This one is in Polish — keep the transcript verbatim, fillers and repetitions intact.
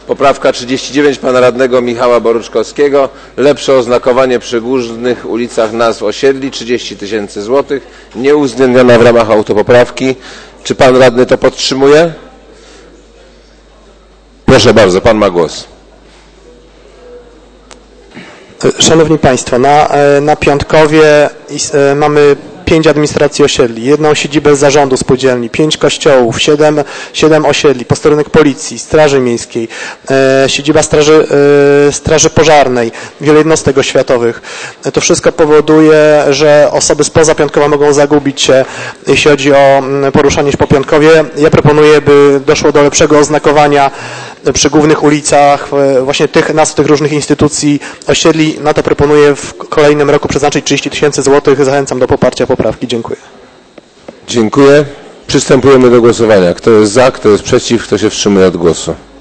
Poprawka trzydzieści dziewięć pana radnego Michała Boruczkowskiego. Lepsze oznakowanie przy głównych ulicach nazw osiedli. trzydzieści tysięcy złotych. Nieuwzględniona w ramach autopoprawki. Czy pan radny to podtrzymuje? Proszę bardzo, pan ma głos. Szanowni Państwo, na, na Piątkowie mamy pięć administracji osiedli, jedną siedzibę zarządu spółdzielni, pięć kościołów, siedem, siedem osiedli, posterunek policji, straży miejskiej, e, siedziba straży, e, straży pożarnej, wiele jednostek oświatowych. To wszystko powoduje, że osoby spoza Piątkowa mogą zagubić się, jeśli chodzi o poruszanie się po Piątkowie. Ja proponuję, by doszło do lepszego oznakowania przy głównych ulicach właśnie tych nazw tych różnych instytucji osiedli. Na to proponuję w kolejnym roku przeznaczyć trzydzieści tysięcy złotych. Zachęcam do poparcia poprawki. Dziękuję. Dziękuję. Przystępujemy do głosowania. Kto jest za, kto jest przeciw, kto się wstrzymuje od głosu?